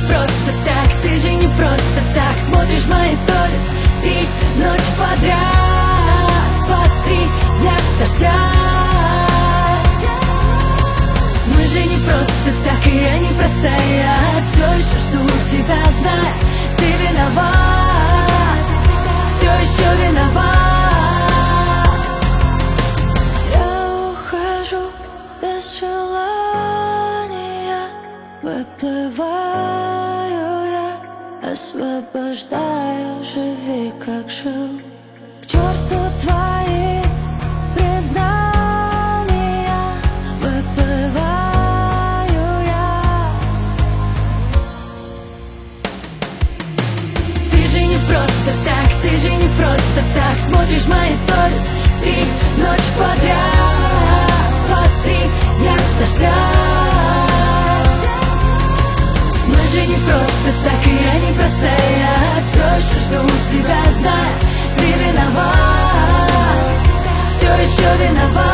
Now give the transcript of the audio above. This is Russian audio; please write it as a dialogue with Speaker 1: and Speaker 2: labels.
Speaker 1: просто так, ты же не просто так смотришь мои сторис 3 ночи подряд, по 3 дня дождя. Мы же не просто так, и я не простая. Все еще жду тебя, знаю, ты виноват, все еще виноват. Я ухожу без желания, выплываю я, освобождаю, живи как жил. К черту твои признания, выплываю я. Ты же не просто так, ты же не просто так смотришь мои сторис 3 ночи подряд, по 3 дня дождя. Мы же не просто так, и я не простая. Все еще жду тебя, знаю, ты виноват, все еще виноват.